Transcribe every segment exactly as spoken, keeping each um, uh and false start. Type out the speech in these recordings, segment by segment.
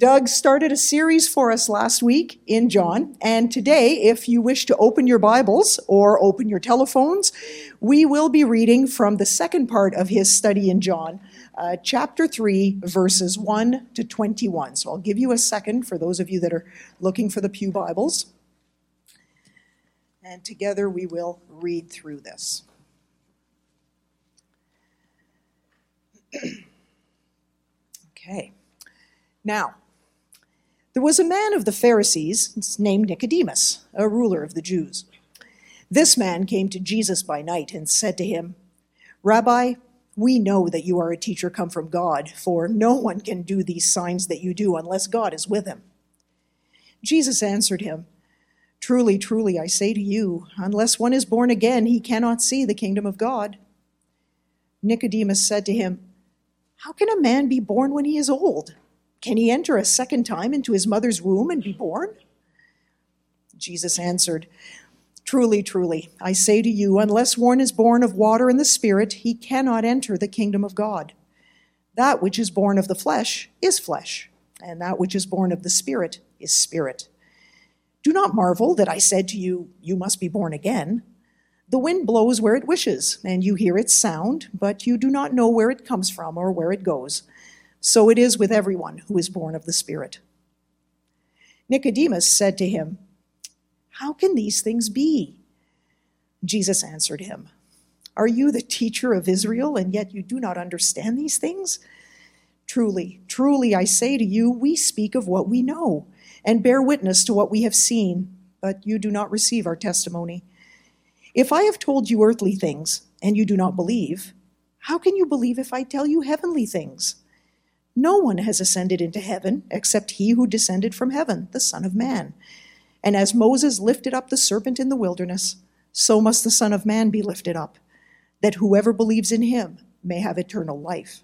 Doug started a series for us last week in John, and today, if you wish to open your Bibles or open your telephones, we will be reading from the second part of his study in John, uh, chapter three, verses one to twenty-one. So I'll give you a second for those of you that are looking for the Pew Bibles. And together we will read through this. Okay. Now, there was a man of the Pharisees named Nicodemus, a ruler of the Jews. This man came to Jesus by night and said to him, "Rabbi, we know that you are a teacher come from God, for no one can do these signs that you do unless God is with him." Jesus answered him, "Truly, truly, I say to you, unless one is born again, he cannot see the kingdom of God." Nicodemus said to him, "How can a man be born when he is old? Can he enter a second time into his mother's womb and be born?" Jesus answered, "Truly, truly, I say to you, unless one is born of water and the Spirit, he cannot enter the kingdom of God. That which is born of the flesh is flesh, and that which is born of the Spirit is spirit. Do not marvel that I said to you, you must be born again. The wind blows where it wishes, and you hear its sound, but you do not know where it comes from or where it goes. So it is with everyone who is born of the Spirit." Nicodemus said to him, "How can these things be?" Jesus answered him, "Are you the teacher of Israel, and yet you do not understand these things? Truly, truly, I say to you, we speak of what we know, and bear witness to what we have seen, but you do not receive our testimony. If I have told you earthly things, and you do not believe, how can you believe if I tell you heavenly things? No one has ascended into heaven except he who descended from heaven, the Son of Man. And as Moses lifted up the serpent in the wilderness, so must the Son of Man be lifted up, that whoever believes in him may have eternal life.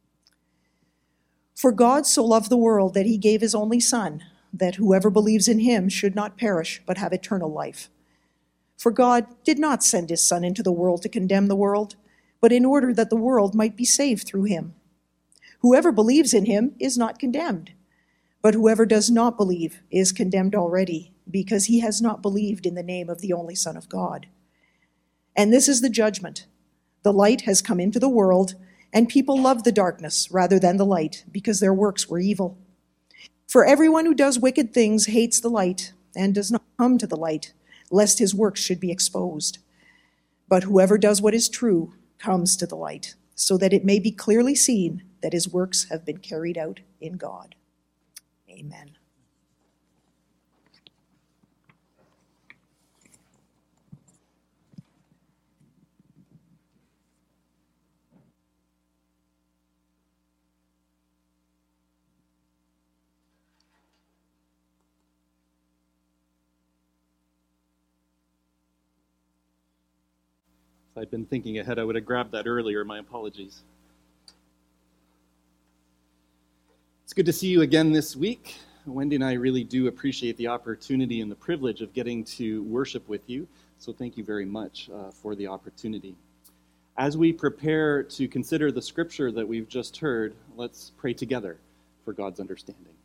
For God so loved the world that he gave his only Son, that whoever believes in him should not perish but have eternal life. For God did not send his Son into the world to condemn the world, but in order that the world might be saved through him. Whoever believes in him is not condemned, but whoever does not believe is condemned already, because he has not believed in the name of the only Son of God. And this is the judgment. The light has come into the world, and people love the darkness rather than the light, because their works were evil. For everyone who does wicked things hates the light, and does not come to the light, lest his works should be exposed. But whoever does what is true comes to the light, so that it may be clearly seen that his works have been carried out in God. Amen. If I'd been thinking ahead, I would have grabbed that earlier. My apologies. It's good to see you again this week. Wendy and I really do appreciate the opportunity and the privilege of getting to worship with you. So thank you very much uh, for the opportunity. As we prepare to consider the scripture that we've just heard, let's pray together for God's understanding.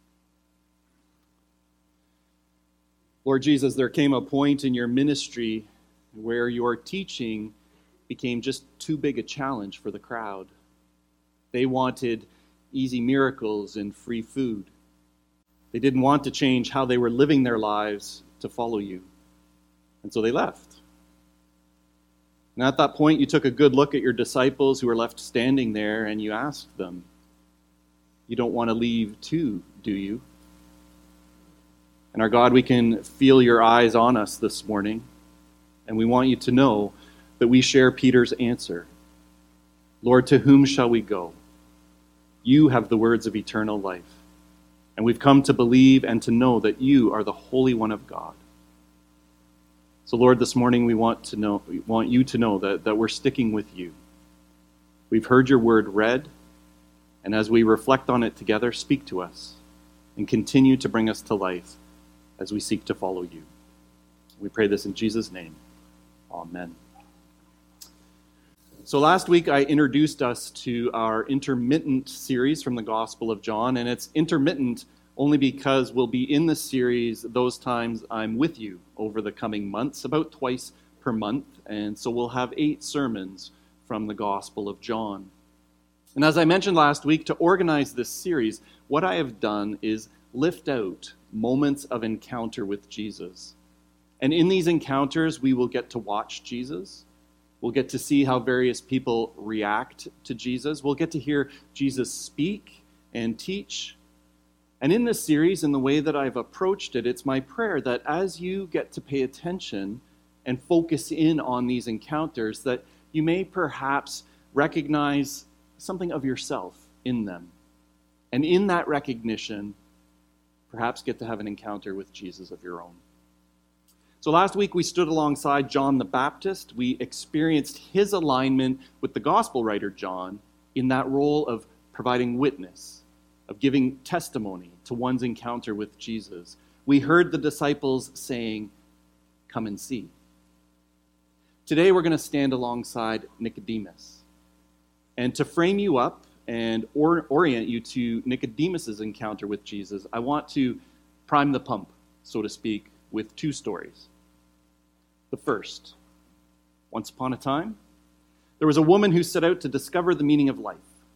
Lord Jesus, there came a point in your ministry where your teaching became just too big a challenge for the crowd. They wanted easy miracles and free food. They didn't want to change how they were living their lives to follow you. And so they left. And at that point, you took a good look at your disciples who were left standing there, and you asked them, "You don't want to leave too, do you?" And our God, we can feel your eyes on us this morning, and we want you to know that we share Peter's answer. Lord, to whom shall we go? You have the words of eternal life. And we've come to believe and to know that you are the Holy One of God. So Lord, this morning we want to know, we want you to know that, that we're sticking with you. We've heard your word read, and as we reflect on it together, speak to us and continue to bring us to life as we seek to follow you. We pray this in Jesus' name. Amen. So last week I introduced us to our intermittent series from the Gospel of John, and it's intermittent only because we'll be in the series Those Times I'm With You over the coming months, about twice per month, and so we'll have eight sermons from the Gospel of John. And as I mentioned last week, to organize this series, what I have done is lift out moments of encounter with Jesus. And in these encounters, we will get to watch Jesus. We'll get to see how various people react to Jesus. We'll get to hear Jesus speak and teach. And in this series, in the way that I've approached it, it's my prayer that as you get to pay attention and focus in on these encounters, that you may perhaps recognize something of yourself in them. And in that recognition, perhaps get to have an encounter with Jesus of your own. So last week we stood alongside John the Baptist. We experienced his alignment with the gospel writer John in that role of providing witness, of giving testimony to one's encounter with Jesus. We heard the disciples saying, "Come and see." Today we're going to stand alongside Nicodemus. And to frame you up and or, orient you to Nicodemus's encounter with Jesus, I want to prime the pump, so to speak, with two stories. The first, once upon a time, there was a woman who set out to discover the meaning of life.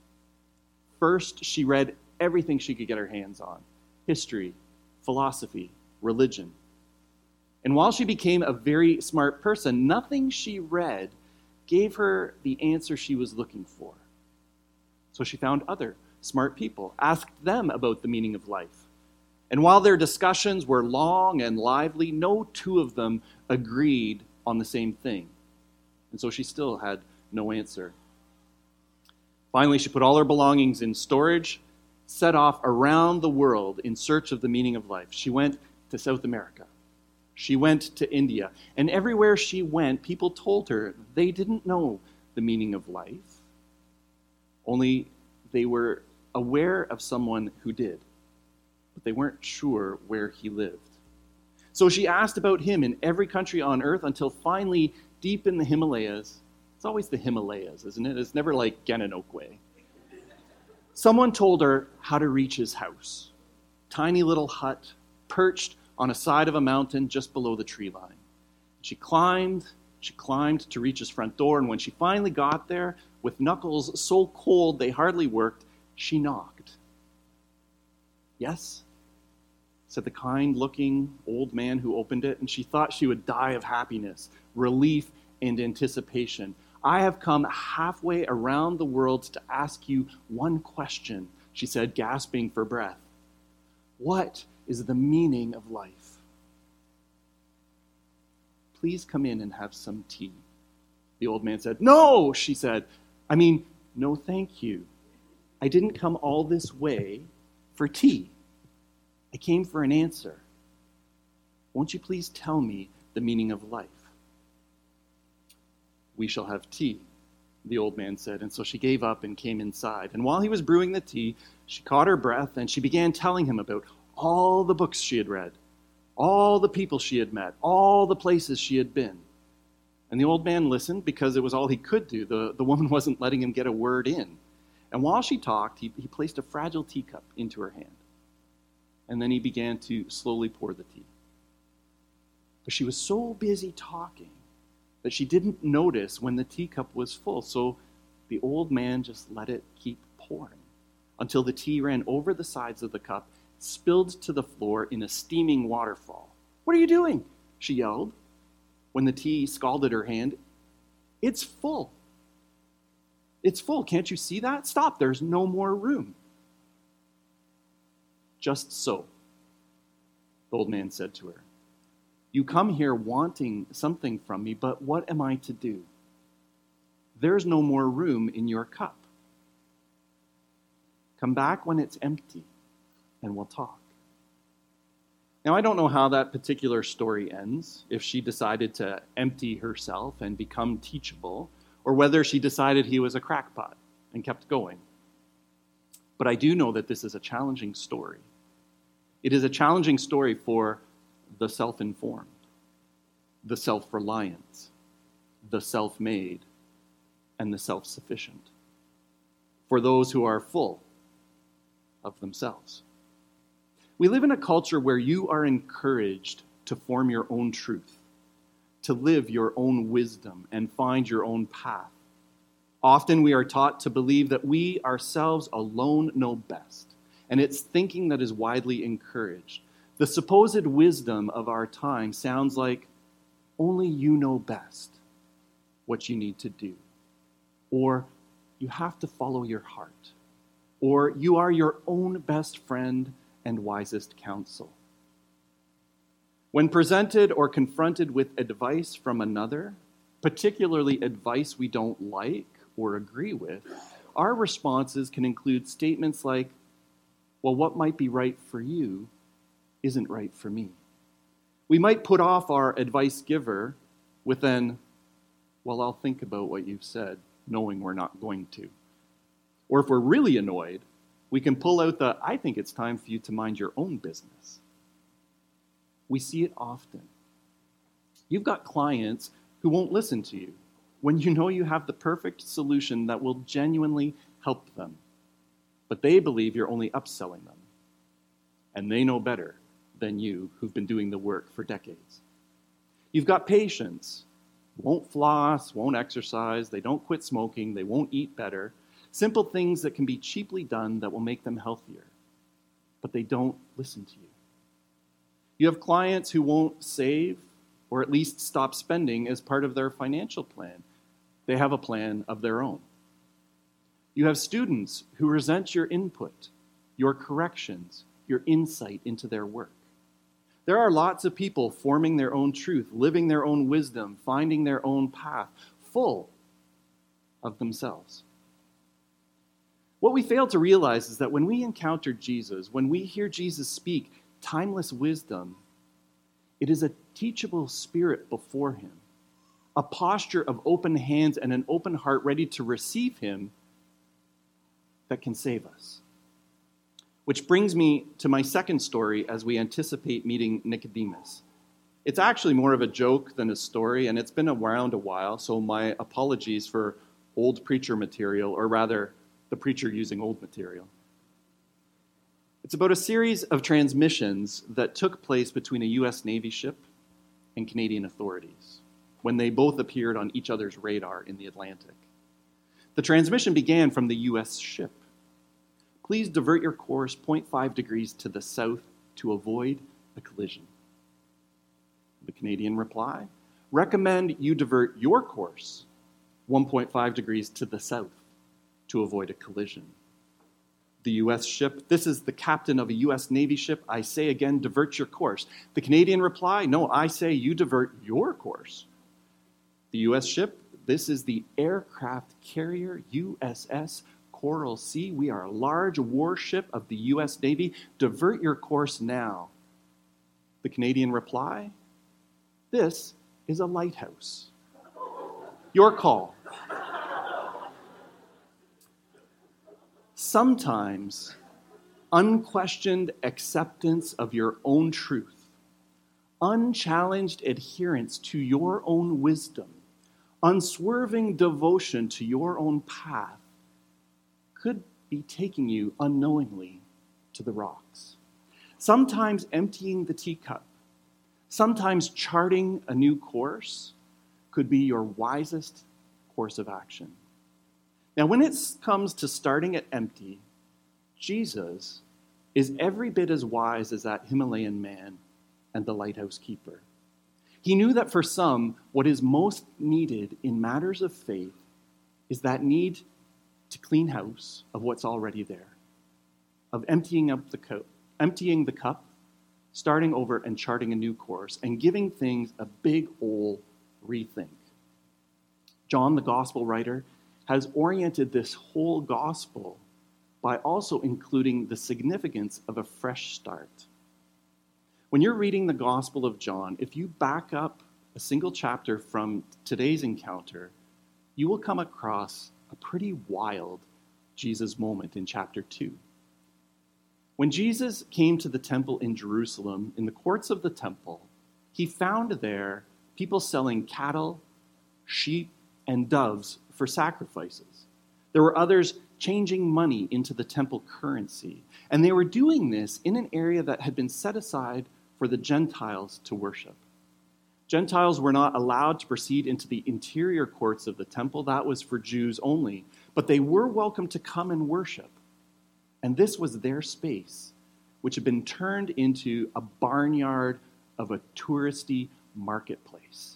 First, she read everything she could get her hands on: history, philosophy, religion. And while she became a very smart person, nothing she read gave her the answer she was looking for. So she found other smart people, asked them about the meaning of life. And while their discussions were long and lively, no two of them agreed on the same thing. And so she still had no answer. Finally, she put all her belongings in storage, set off around the world in search of the meaning of life. She went to South America. She went to India. And everywhere she went, people told her they didn't know the meaning of life. Only they were aware of someone who did. But they weren't sure where he lived. So she asked about him in every country on earth until finally, deep in the Himalayas, it's always the Himalayas, isn't it? It's never like Gananoque. Someone told her how to reach his house. Tiny little hut, perched on a side of a mountain just below the tree line. She climbed, she climbed to reach his front door, and when she finally got there, with knuckles so cold they hardly worked, she knocked. "Yes?" said the kind-looking old man who opened it, and she thought she would die of happiness, relief, and anticipation. "I have come halfway around the world to ask you one question," she said, gasping for breath. "What is the meaning of life?" "Please come in and have some tea," the old man said. "No," she said. "I mean, no thank you. I didn't come all this way for tea. I came for an answer. Won't you please tell me the meaning of life?" "We shall have tea," the old man said, and so she gave up and came inside. And while he was brewing the tea, she caught her breath and she began telling him about all the books she had read, all the people she had met, all the places she had been. And the old man listened because it was all he could do. The, the woman wasn't letting him get a word in. And while she talked, he, he placed a fragile teacup into her hand. And then he began to slowly pour the tea. But she was so busy talking that she didn't notice when the teacup was full. So the old man just let it keep pouring until the tea ran over the sides of the cup, spilled to the floor in a steaming waterfall. "What are you doing?" she yelled when the tea scalded her hand. "It's full. It's full. Can't you see that? Stop. There's no more room." "Just so," the old man said to her. "You come here wanting something from me, but what am I to do? There's no more room in your cup. Come back when it's empty, and we'll talk." Now, I don't know how that particular story ends, if she decided to empty herself and become teachable, or whether she decided he was a crackpot and kept going. But I do know that this is a challenging story. It is a challenging story for the self-informed, the self-reliant, the self-made, and the self-sufficient, for those who are full of themselves. We live in a culture where you are encouraged to form your own truth, to live your own wisdom, and find your own path. Often we are taught to believe that we ourselves alone know best, and it's thinking that is widely encouraged. The supposed wisdom of our time sounds like only you know best what you need to do, or you have to follow your heart, or you are your own best friend and wisest counsel. When presented or confronted with advice from another, particularly advice we don't like or agree with, our responses can include statements like, well, what might be right for you isn't right for me. We might put off our advice giver with an, well, I'll think about what you've said, knowing we're not going to. Or if we're really annoyed, we can pull out the, I think it's time for you to mind your own business. We see it often. You've got clients who won't listen to you when you know you have the perfect solution that will genuinely help them. But they believe you're only upselling them. And they know better than you who've been doing the work for decades. You've got patients who won't floss, won't exercise, they don't quit smoking, they won't eat better. Simple things that can be cheaply done that will make them healthier. But they don't listen to you. You have clients who won't save or at least stop spending as part of their financial plan. They have a plan of their own. You have students who resent your input, your corrections, your insight into their work. There are lots of people forming their own truth, living their own wisdom, finding their own path, full of themselves. What we fail to realize is that when we encounter Jesus, when we hear Jesus speak timeless wisdom, it is a teachable spirit before him, a posture of open hands and an open heart ready to receive him that can save us. Which brings me to my second story as we anticipate meeting Nicodemus. It's actually more of a joke than a story, and it's been around a while, so my apologies for old preacher material, or rather, the preacher using old material. It's about a series of transmissions that took place between a U S Navy ship and Canadian authorities when they both appeared on each other's radar in the Atlantic. The transmission began from the U S ship. Please divert your course zero point five degrees to the south to avoid a collision. The Canadian reply, recommend you divert your course one point five degrees to the south to avoid a collision. The U S ship, this is the captain of a U S Navy ship. I say again, divert your course. The Canadian reply, no, I say you divert your course. The U S ship, this is the aircraft carrier U S S Coral Sea. We are a large warship of the U S Navy. Divert your course now. The Canadian reply, this is a lighthouse. Your call. Sometimes unquestioned acceptance of your own truth, unchallenged adherence to your own wisdom, unswerving devotion to your own path could be taking you unknowingly to the rocks. Sometimes emptying the teacup, sometimes charting a new course could be your wisest course of action. Now, when it comes to starting at empty, Jesus is every bit as wise as that Himalayan man and the lighthouse keeper. He knew that for some, what is most needed in matters of faith is that need to clean house of what's already there, of emptying up the cup, emptying the cup, starting over and charting a new course, and giving things a big ol' rethink. John, the gospel writer, has oriented this whole gospel by also including the significance of a fresh start. When you're reading the Gospel of John, if you back up a single chapter from today's encounter, you will come across a pretty wild Jesus moment in chapter two. When Jesus came to the temple in Jerusalem, in the courts of the temple, he found there people selling cattle, sheep, and doves for sacrifices. There were others changing money into the temple currency. And they were doing this in an area that had been set aside for the Gentiles to worship. Gentiles were not allowed to proceed into the interior courts of the temple. That was for Jews only. But they were welcome to come and worship. And this was their space, which had been turned into a barnyard of a touristy marketplace.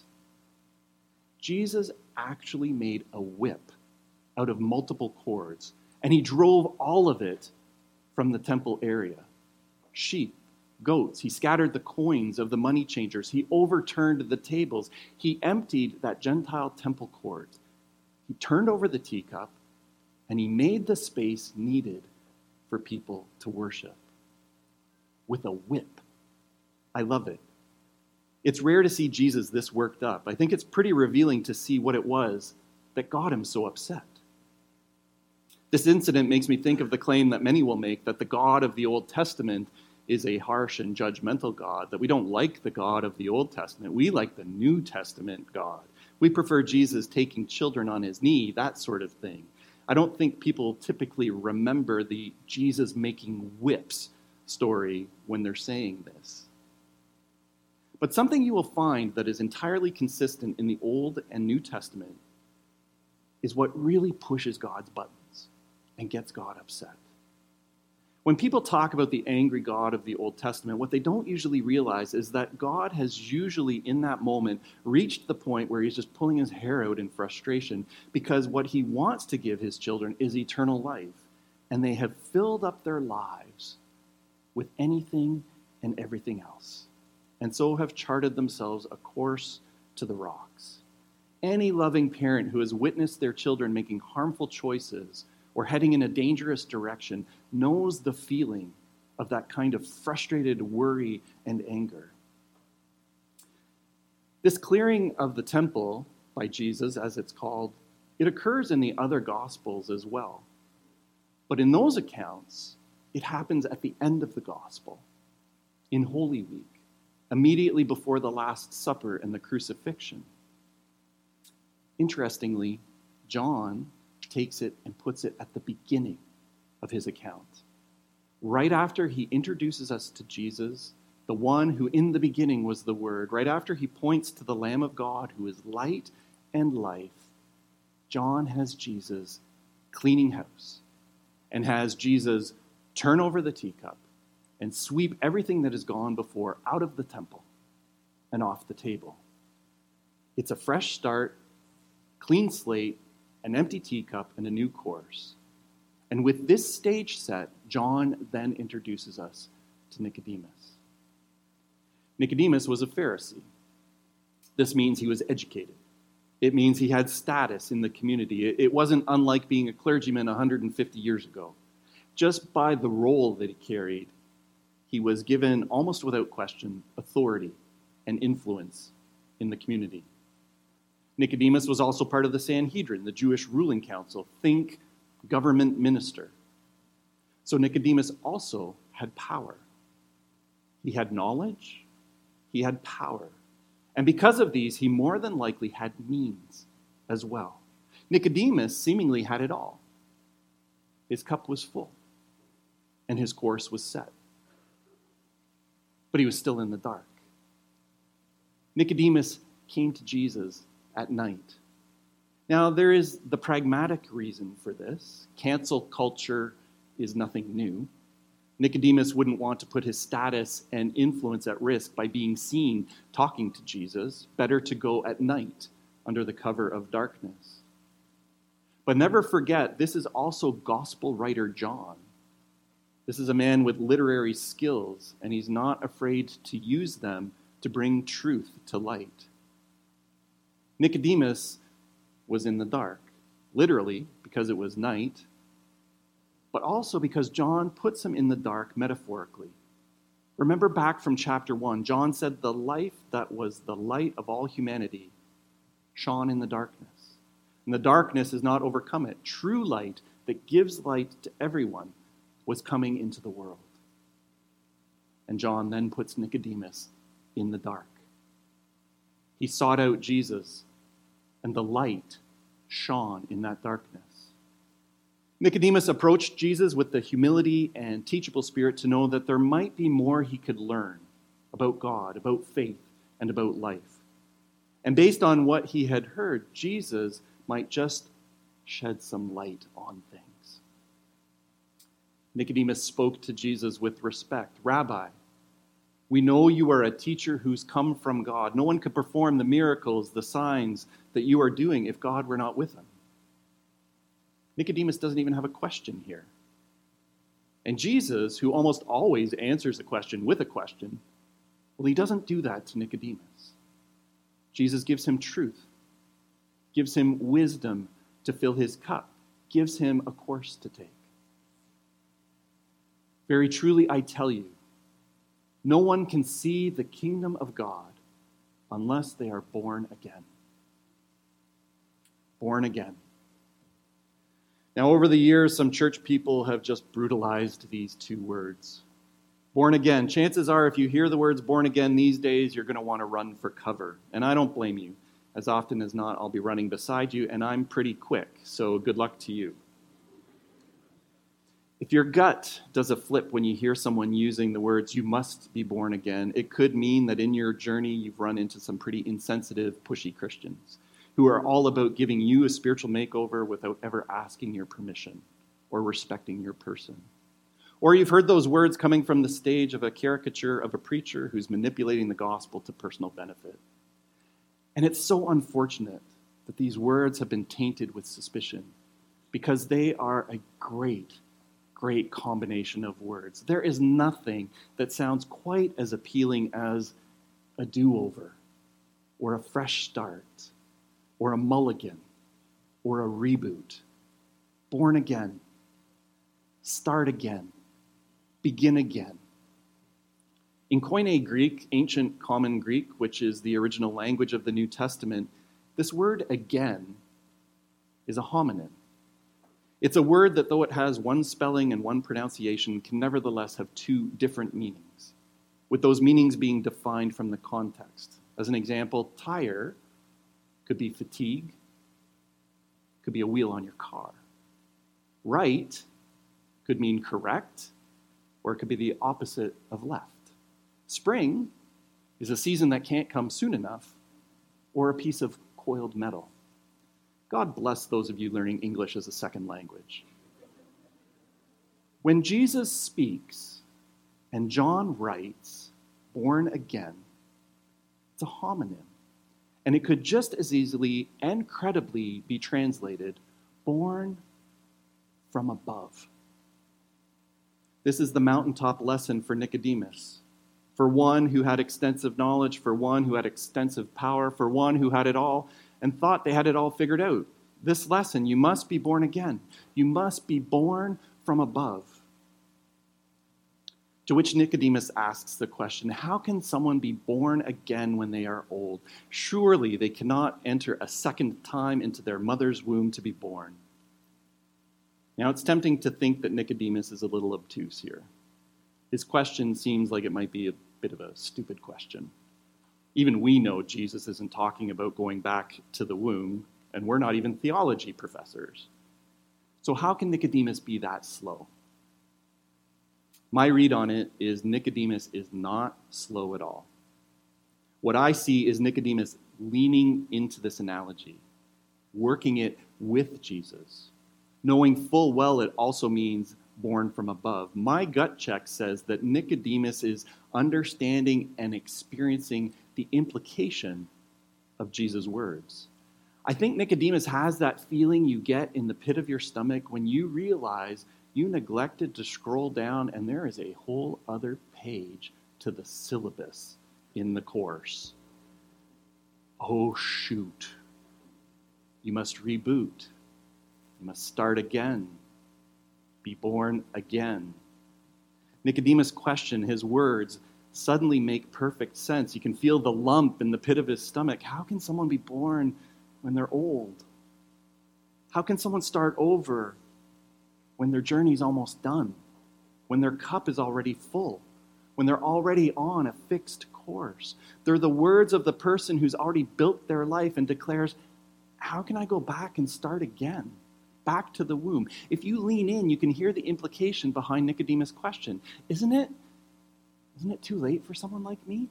Jesus actually made a whip out of multiple cords, and he drove all of it from the temple area. Sheep, goats, he scattered the coins of the money changers, he overturned the tables, he emptied that Gentile temple court. He turned over the teacup, and he made the space needed for people to worship with a whip. I love it. It's rare to see Jesus this worked up. I think it's pretty revealing to see what it was that got him so upset. This incident makes me think of the claim that many will make that the God of the Old Testament is a harsh and judgmental God, that we don't like the God of the Old Testament. We like the New Testament God. We prefer Jesus taking children on his knee, that sort of thing. I don't think people typically remember the Jesus making whips story when they're saying this. But something you will find that is entirely consistent in the Old and New Testament is what really pushes God's buttons and gets God upset. When people talk about the angry God of the Old Testament, what they don't usually realize is that God has usually, in that moment, reached the point where he's just pulling his hair out in frustration because what he wants to give his children is eternal life, and they have filled up their lives with anything and everything else, and so have charted themselves a course to the rocks. Any loving parent who has witnessed their children making harmful choices or heading in a dangerous direction knows the feeling of that kind of frustrated worry and anger. This clearing of the temple by Jesus, as it's called, it occurs in the other Gospels as well. But in those accounts, it happens at the end of the Gospel, in Holy Week, immediately before the Last Supper and the crucifixion. Interestingly, John takes it and puts it at the beginning of his account. Right after he introduces us to Jesus, the one who in the beginning was the Word, right after he points to the Lamb of God who is light and life, John has Jesus cleaning house and has Jesus turn over the teacup and sweep everything that has gone before out of the temple and off the table. It's a fresh start, clean slate, an empty teacup, and a new course. And with this stage set, John then introduces us to Nicodemus. Nicodemus was a Pharisee. This means he was educated. It means he had status in the community. It wasn't unlike being a clergyman one hundred fifty years ago. Just by the role that he carried, he was given, almost without question, authority and influence in the community. Nicodemus was also part of the Sanhedrin, the Jewish ruling council. Think government minister. So Nicodemus also had power. He had knowledge. He had power. And because of these, he more than likely had means as well. Nicodemus seemingly had it all. His cup was full, and his course was set. But he was still in the dark. Nicodemus came to Jesus at night. Now, there is the pragmatic reason for this. Cancel culture is nothing new. Nicodemus wouldn't want to put his status and influence at risk by being seen talking to Jesus. Better to go at night under the cover of darkness. But never forget, this is also gospel writer John. This is a man with literary skills, and he's not afraid to use them to bring truth to light. Nicodemus was in the dark, literally because it was night, but also because John puts him in the dark metaphorically. Remember back from chapter one, John said the life that was the light of all humanity shone in the darkness. And the darkness has not overcome it. True light that gives light to everyone was coming into the world. And John then puts Nicodemus in the dark. He sought out Jesus, and the light shone in that darkness. Nicodemus approached Jesus with the humility and teachable spirit to know that there might be more he could learn about God, about faith, and about life. And based on what he had heard, Jesus might just shed some light on things. Nicodemus spoke to Jesus with respect. Rabbi, we know you are a teacher who's come from God. No one could perform the miracles, the signs that you are doing if God were not with him. Nicodemus doesn't even have a question here. And Jesus, who almost always answers a question with a question, well, he doesn't do that to Nicodemus. Jesus gives him truth, gives him wisdom to fill his cup, gives him a course to take. Very truly, I tell you, no one can see the kingdom of God unless they are born again. Born again. Now, over the years, some church people have just brutalized these two words. Born again. Chances are, if you hear the words born again these days, you're going to want to run for cover. And I don't blame you. As often as not, I'll be running beside you, and I'm pretty quick, so good luck to you. If your gut does a flip when you hear someone using the words, you must be born again, it could mean that in your journey you've run into some pretty insensitive, pushy Christians who are all about giving you a spiritual makeover without ever asking your permission or respecting your person. Or you've heard those words coming from the stage of a caricature of a preacher who's manipulating the gospel to personal benefit. And it's so unfortunate that these words have been tainted with suspicion because they are a great, great combination of words. There is nothing that sounds quite as appealing as a do-over or a fresh start or a mulligan or a reboot. Born again. Start again. Begin again. In Koine Greek, ancient Common Greek, which is the original language of the New Testament, this word again is a homonym. It's a word that, though it has one spelling and one pronunciation, can nevertheless have two different meanings, with those meanings being defined from the context. As an example, tire could be fatigue, could be a wheel on your car. Right could mean correct, or it could be the opposite of left. Spring is a season that can't come soon enough, or a piece of coiled metal. God bless those of you learning English as a second language. When Jesus speaks and John writes, born again, it's a homonym. And it could just as easily and credibly be translated, born from above. This is the mountaintop lesson for Nicodemus, for one who had extensive knowledge, for one who had extensive power, for one who had it all and thought they had it all figured out. This lesson, you must be born again. You must be born from above. To which Nicodemus asks the question, how can someone be born again when they are old? Surely they cannot enter a second time into their mother's womb to be born. Now, it's tempting to think that Nicodemus is a little obtuse here. His question seems like it might be a bit of a stupid question. Even we know Jesus isn't talking about going back to the womb, and we're not even theology professors. So how can Nicodemus be that slow? My read on it is Nicodemus is not slow at all. What I see is Nicodemus leaning into this analogy, working it with Jesus, knowing full well it also means born from above. My gut check says that Nicodemus is understanding and experiencing the implication of Jesus' words. I think Nicodemus has that feeling you get in the pit of your stomach when you realize you neglected to scroll down and there is a whole other page to the syllabus in the course. Oh, shoot. You must reboot. You must start again. Be born again. Nicodemus' question, his words, suddenly make perfect sense. You can feel the lump in the pit of his stomach. How can someone be born when they're old? How can someone start over when their journey's almost done? When their cup is already full? When they're already on a fixed course? They're the words of the person who's already built their life and declares, how can I go back and start again? back to the womb. If you lean in, you can hear the implication behind Nicodemus' question. Isn't it, isn't it too late for someone like me?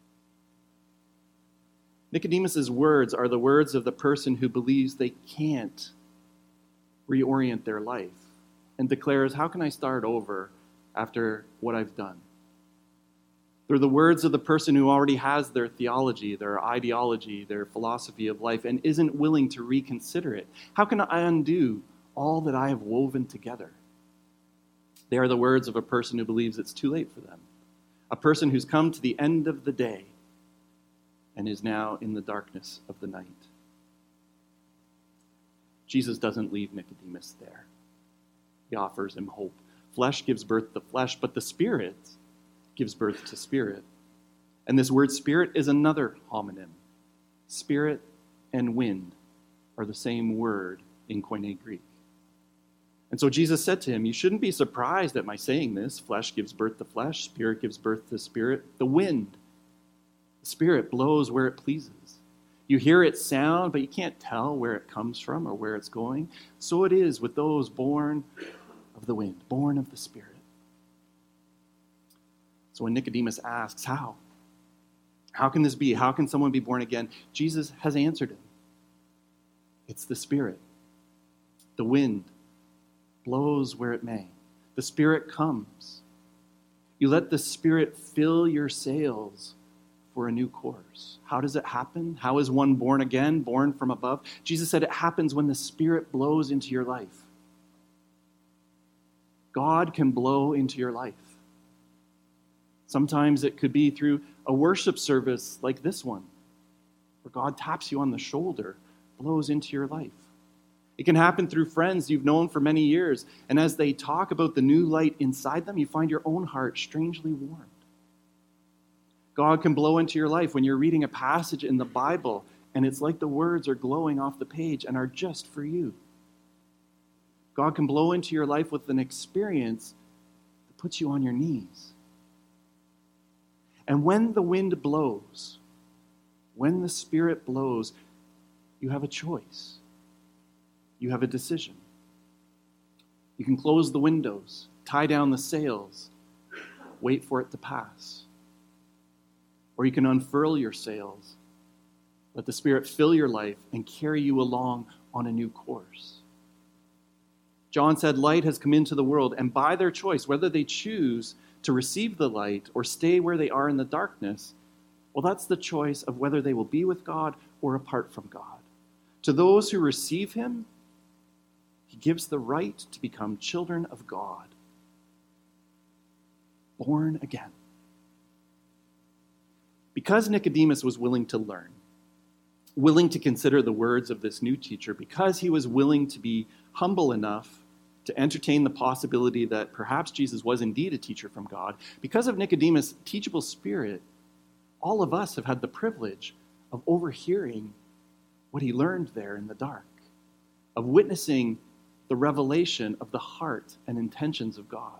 Nicodemus' words are the words of the person who believes they can't reorient their life and declares, how can I start over after what I've done? They're the words of the person who already has their theology, their ideology, their philosophy of life, and isn't willing to reconsider it. How can I undo all that I have woven together? They are the words of a person who believes it's too late for them, a person who's come to the end of the day and is now in the darkness of the night. Jesus doesn't leave Nicodemus there. He offers him hope. Flesh gives birth to flesh, but the Spirit gives birth to spirit. And this word spirit is another homonym. Spirit and wind are the same word in Koine Greek. And so Jesus said to him, you shouldn't be surprised at my saying this. Flesh gives birth to flesh, spirit gives birth to spirit. The wind, the Spirit blows where it pleases. You hear its sound, but you can't tell where it comes from or where it's going. So it is with those born of the wind, born of the Spirit. So when Nicodemus asks, how? How can this be? How can someone be born again? Jesus has answered him. It's the Spirit. The wind blows where it may. The Spirit comes. You let the Spirit fill your sails for a new course. How does it happen? How is one born again, born from above? Jesus said it happens when the Spirit blows into your life. God can blow into your life. Sometimes it could be through a worship service like this one, where God taps you on the shoulder, blows into your life. It can happen through friends you've known for many years, and as they talk about the new light inside them, you find your own heart strangely warmed. God can blow into your life when you're reading a passage in the Bible, and it's like the words are glowing off the page and are just for you. God can blow into your life with an experience that puts you on your knees. And when the wind blows, when the Spirit blows, you have a choice. You have a decision. You can close the windows, tie down the sails, wait for it to pass. Or you can unfurl your sails, let the Spirit fill your life and carry you along on a new course. John said, light has come into the world, and by their choice, whether they choose to receive the light or stay where they are in the darkness, well, that's the choice of whether they will be with God or apart from God. To those who receive him, he gives the right to become children of God, born again. Because Nicodemus was willing to learn, willing to consider the words of this new teacher, because he was willing to be humble enough to entertain the possibility that perhaps Jesus was indeed a teacher from God, because of Nicodemus' teachable spirit, all of us have had the privilege of overhearing what he learned there in the dark, of witnessing the revelation of the heart and intentions of God.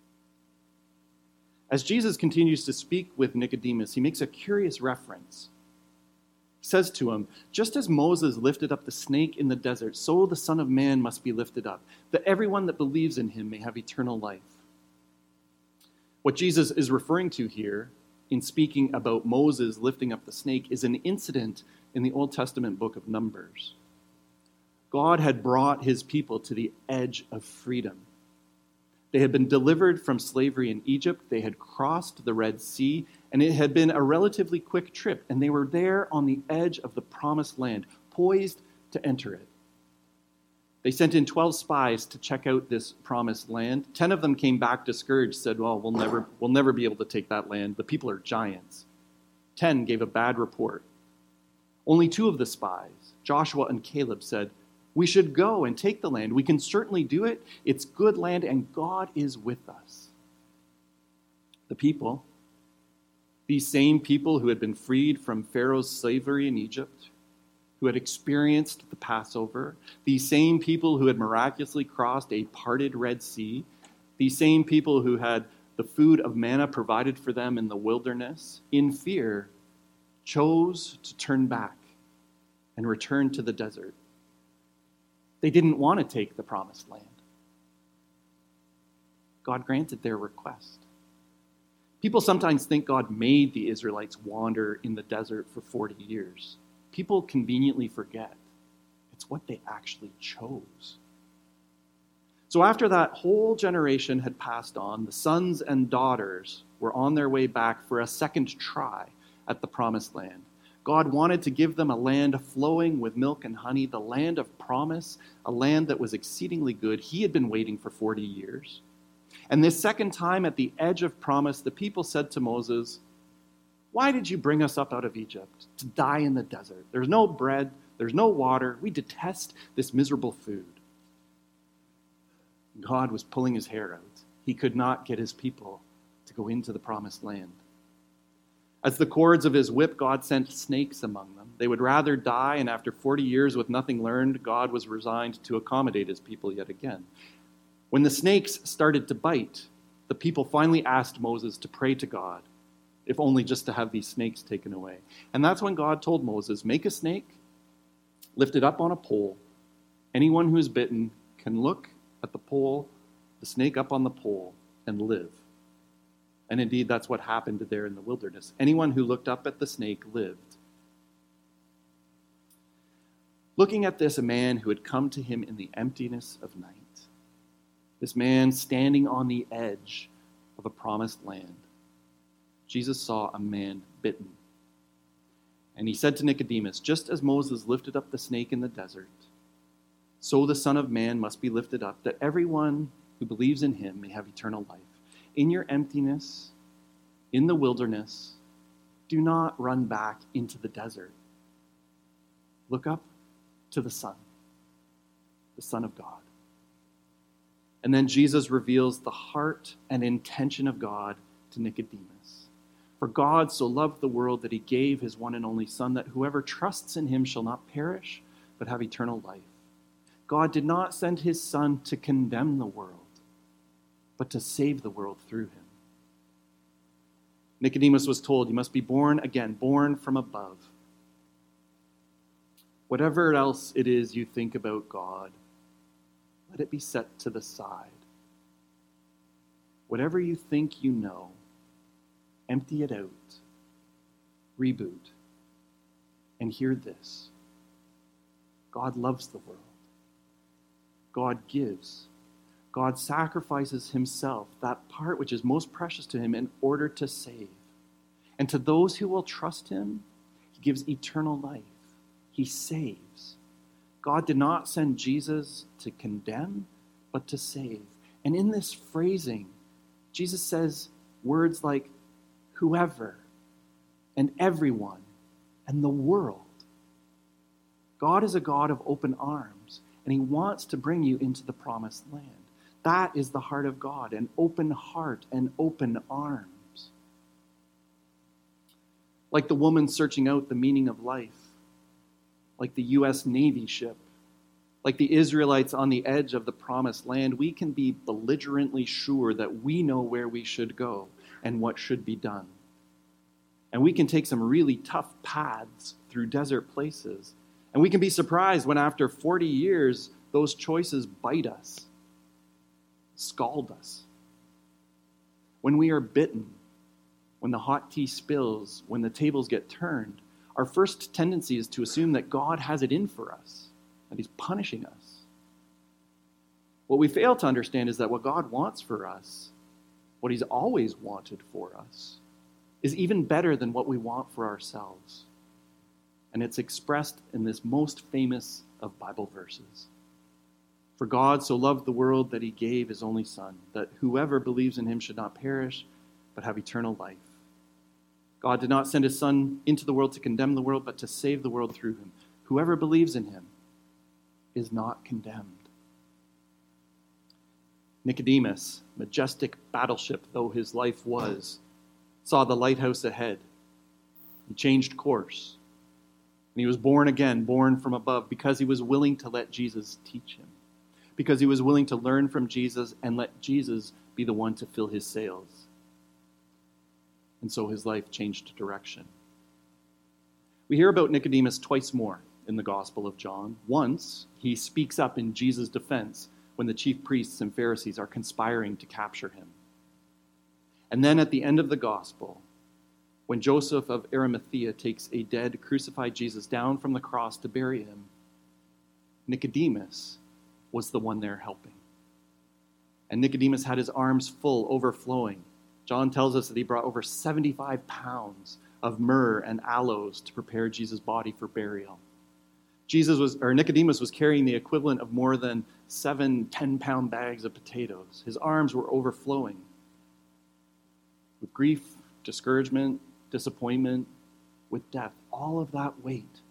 As Jesus continues to speak with Nicodemus, he makes a curious reference. He says to him, just as Moses lifted up the snake in the desert, so the Son of Man must be lifted up, that everyone that believes in him may have eternal life. What Jesus is referring to here in speaking about Moses lifting up the snake is an incident in the Old Testament book of Numbers. God had brought his people to the edge of freedom. They had been delivered from slavery in Egypt. They had crossed the Red Sea, and it had been a relatively quick trip, and they were there on the edge of the promised land, poised to enter it. They sent in twelve spies to check out this promised land. Ten of them came back discouraged, said, well, we'll never, we'll never be able to take that land. The people are giants. Ten gave a bad report. Only two of the spies, Joshua and Caleb, said, we should go and take the land. We can certainly do it. It's good land, and God is with us. The people, these same people who had been freed from Pharaoh's slavery in Egypt, who had experienced the Passover, these same people who had miraculously crossed a parted Red Sea, these same people who had the food of manna provided for them in the wilderness, in fear, chose to turn back and return to the desert. They didn't want to take the promised land. God granted their request. People sometimes think God made the Israelites wander in the desert for forty years. People conveniently forget it's what they actually chose. So after that whole generation had passed on, the sons and daughters were on their way back for a second try at the promised land. God wanted to give them a land flowing with milk and honey, the land of promise, a land that was exceedingly good. He had been waiting for forty years. And this second time at the edge of promise, the people said to Moses, "Why did you bring us up out of Egypt to die in the desert? There's no bread, there's no water. We detest this miserable food." God was pulling his hair out. He could not get his people to go into the promised land. As the cords of his whip, God sent snakes among them. They would rather die, and after forty years with nothing learned, God was resigned to accommodate his people yet again. When the snakes started to bite, the people finally asked Moses to pray to God, if only just to have these snakes taken away. And that's when God told Moses, "Make a snake, lift it up on a pole. Anyone who is bitten can look at the pole, the snake up on the pole, and live." And indeed, that's what happened there in the wilderness. Anyone who looked up at the snake lived. Looking at this, a man who had come to him in the emptiness of night, this man standing on the edge of a promised land, Jesus saw a man bitten. And he said to Nicodemus, "Just as Moses lifted up the snake in the desert, so the Son of Man must be lifted up, that everyone who believes in him may have eternal life." In your emptiness, in the wilderness, do not run back into the desert. Look up to the Son, the Son of God. And then Jesus reveals the heart and intention of God to Nicodemus. "For God so loved the world that he gave his one and only Son, that whoever trusts in him shall not perish, but have eternal life. God did not send his Son to condemn the world, but to save the world through him." Nicodemus was told, "You must be born again, born from above." Whatever else it is you think about God, let it be set to the side. Whatever you think you know, empty it out, reboot, and hear this. God loves the world. God gives. God sacrifices himself, that part which is most precious to him, in order to save. And to those who will trust him, he gives eternal life. He saves. God did not send Jesus to condemn, but to save. And in this phrasing, Jesus says words like whoever and everyone and the world. God is a God of open arms, and he wants to bring you into the promised land. That is the heart of God, an open heart and open arms. Like the woman searching out the meaning of life, like the U S Navy ship, like the Israelites on the edge of the promised land, we can be belligerently sure that we know where we should go and what should be done. And we can take some really tough paths through desert places. And we can be surprised when after forty years, those choices bite us, scald us. When we are bitten, when the hot tea spills, when the tables get turned, our first tendency is to assume that God has it in for us, that he's punishing us. What we fail to understand is that what God wants for us, what he's always wanted for us, is even better than what we want for ourselves. And it's expressed in this most famous of Bible verses. "For God so loved the world that he gave his only Son, that whoever believes in him should not perish, but have eternal life. God did not send his Son into the world to condemn the world, but to save the world through him. Whoever believes in him is not condemned." Nicodemus, majestic battleship though his life was, saw the lighthouse ahead. He changed course. And he was born again, born from above, because he was willing to let Jesus teach him. Because he was willing to learn from Jesus and let Jesus be the one to fill his sails. And so his life changed direction. We hear about Nicodemus twice more in the Gospel of John. Once, he speaks up in Jesus' defense when the chief priests and Pharisees are conspiring to capture him. And then at the end of the Gospel, when Joseph of Arimathea takes a dead, crucified Jesus down from the cross to bury him, Nicodemus was the one there helping. And Nicodemus had his arms full, overflowing. John tells us that he brought over seventy-five pounds of myrrh and aloes to prepare Jesus' body for burial. Jesus was, or Nicodemus was carrying the equivalent of more than seven ten-pound bags of potatoes. His arms were overflowing with grief, discouragement, disappointment, with death, all of that weight.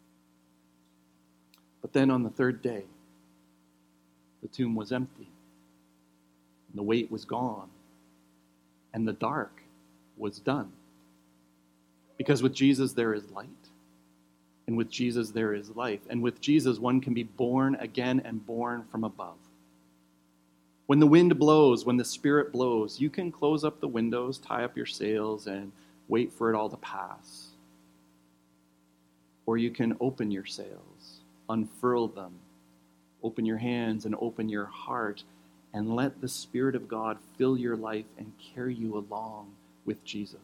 But then on the third day, the tomb was empty, and the weight was gone, and the dark was done. Because with Jesus there is light, and with Jesus there is life, and with Jesus one can be born again and born from above. When the wind blows, when the Spirit blows, you can close up the windows, tie up your sails, and wait for it all to pass. Or you can open your sails, unfurl them, open your hands and open your heart, and let the Spirit of God fill your life and carry you along with Jesus.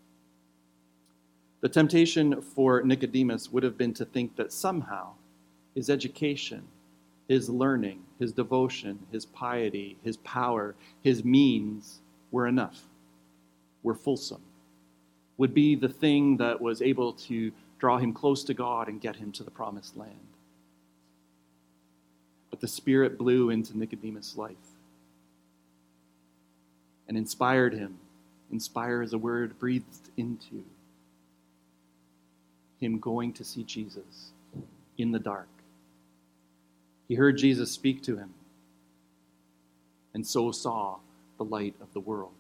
The temptation for Nicodemus would have been to think that somehow his education, his learning, his devotion, his piety, his power, his means were enough, were fulsome, would be the thing that was able to draw him close to God and get him to the promised land. But the Spirit blew into Nicodemus' life and inspired him. Inspire is a word breathed into him going to see Jesus in the dark. He heard Jesus speak to him, and so saw the light of the world.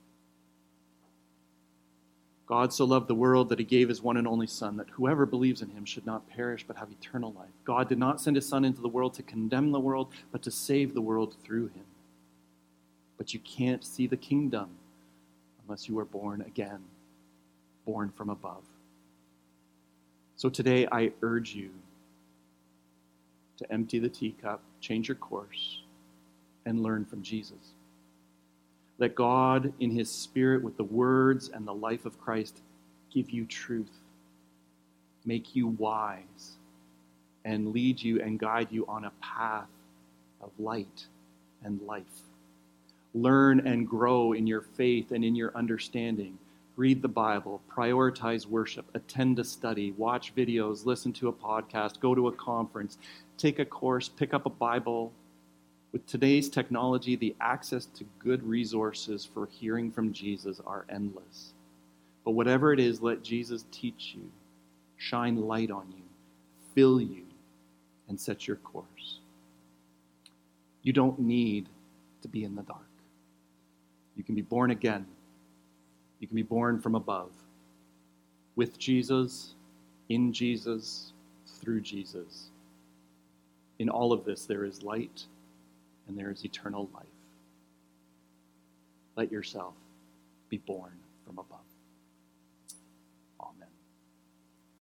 God so loved the world that he gave his one and only Son, that whoever believes in him should not perish but have eternal life. God did not send his Son into the world to condemn the world, but to save the world through him. But you can't see the kingdom unless you are born again, born from above. So today I urge you to empty the teacup, change your course, and learn from Jesus. Let God, in his Spirit, with the words and the life of Christ, give you truth, make you wise, and lead you and guide you on a path of light and life. Learn and grow in your faith and in your understanding. Read the Bible, prioritize worship, attend a study, watch videos, listen to a podcast, go to a conference, take a course, pick up a Bible. With today's technology, the access to good resources for hearing from Jesus are endless. But whatever it is, let Jesus teach you, shine light on you, fill you, and set your course. You don't need to be in the dark. You can be born again. You can be born from above. With Jesus, in Jesus, through Jesus. In all of this, there is light and there is eternal life. Let yourself be born from above.